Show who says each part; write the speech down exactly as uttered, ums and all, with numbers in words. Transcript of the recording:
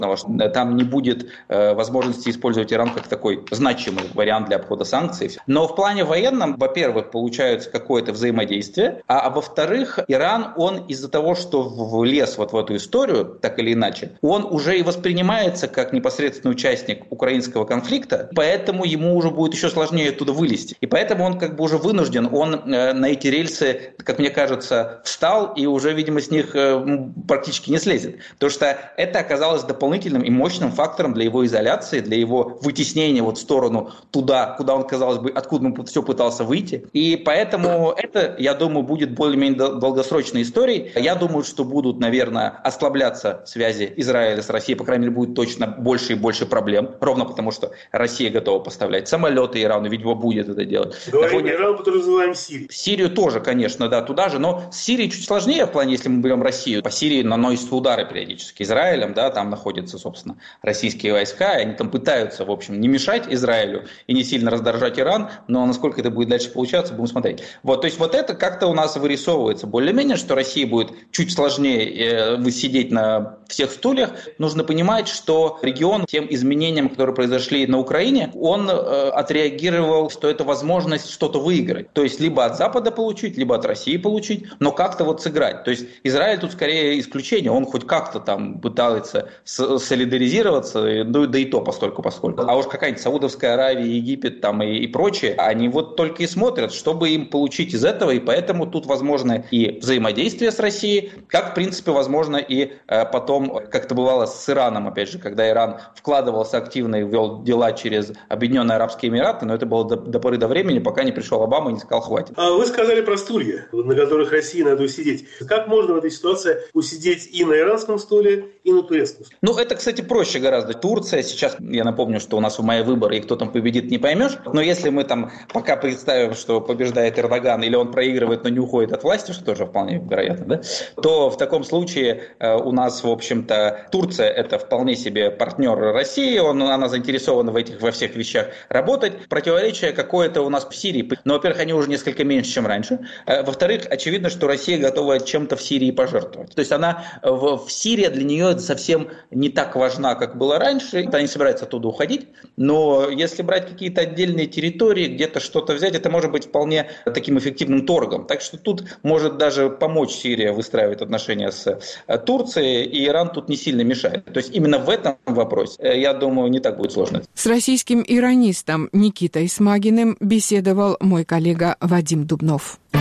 Speaker 1: потому что там не будет э, возможности использовать Иран как такой значимый вариант для обхода санкций. Но в плане военном, во-первых, получается какое-то взаимодействие, а, а во-вторых, Иран, он из-за того, что влез вот в эту историю, так или иначе, он уже и воспринимается как непосредственный участник украинского конфликта, поэтому ему уже будет еще сложнее оттуда вылезти. И поэтому он как бы уже вынужден, он э, на эти рельсы, как мне кажется, встал и уже, видимо, с них э, практически не слезет. Потому что это оказалось дополнительным и мощным фактором для его изоляции, для его вытеснения вот в сторону туда, куда он, казалось бы, откуда он все пытался выйти. И поэтому это, я думаю, будет более-менее долгосрочной историей. Я думаю, что будут, наверное, ослабляться связи Израиля с Россией, по крайней мере, будет точно больше и больше проблем, ровно потому, что Россия готова поставлять самолеты Ирану, видимо, будет это делать.
Speaker 2: Говорим фоне... Иран, подразумеваем Сирию.
Speaker 1: Сирию тоже, конечно, да, туда же, но с Сирией чуть сложнее в плане, если мы берем Россию. По Сирии наносятся удары периодически Израилем, да, там находятся, собственно, российские войска, и они там пытаются, в общем, не мешать Израилю и не сильно раздражать Иран, но насколько это будет дальше получаться, будем смотреть. Вот, то есть вот это как-то у нас вырисовывается более-менее, что России будет чуть сложнее высидеть на всех стульях. Нужно понимать, что регион тем изменениям, которые произошли на Украине, он э, отреагировал, что это возможность что-то выиграть. То есть либо от Запада получить, либо от России получить, но как-то вот сыграть. То есть Израиль тут скорее исключение, он хоть как-то там пытается солидаризироваться, ну да и то постольку поскольку. А уж какая-нибудь Саудовская Аравия, Египет там и, и прочее, они вот только и смотрят, чтобы им получить из этого, и поэтому тут возможно и взаимодействие с Россией, как в принципе возможно и э, потом, как это бывало с Ираном, опять же, когда Иран вкладывался активно и вел дела через Объединенные Арабские Эмираты, но это было до, до поры до времени, пока не пришел Обама и не сказал хватит.
Speaker 2: А вы сказали про стулья, на которых России надо усидеть. Как можно в этой ситуации усидеть и на иранском стуле, и на турецком стуле?
Speaker 1: Ну, это, кстати, проще гораздо. Турция сейчас, я напомню, что у нас в мае выборы, и кто там победит, не поймешь. Но если мы там пока представим, что побеждает Эрдоган, или он проигрывает, но не уходит от власти, что тоже вполне вероятно, да, то в таком случае э, у нас, в общем-то, Турция – это вполне себе партнер России, он, она заинтересована в этих, во всех вещах работать. Противоречие какое-то у нас в Сирии. Но, во-первых, они уже несколько меньше, чем раньше. Во-вторых, очевидно, что Россия готова чем-то в Сирии пожертвовать. То есть она в, в Сирии для нее совсем не так важна, как было раньше. Она не собирается оттуда уходить. Но если брать какие-то отдельные территории, где-то что-то взять, это может быть вполне таким эффективным торгом. Так что тут может даже помочь Сирия выстраивать отношения с Турцией, и Иран тут не сильно мешает. То есть именно в этом вопросе, я думаю, не так будет сложно.
Speaker 3: С российским иранистом Никитой Смагиным беседовал мой коллега Вадим Дубнов.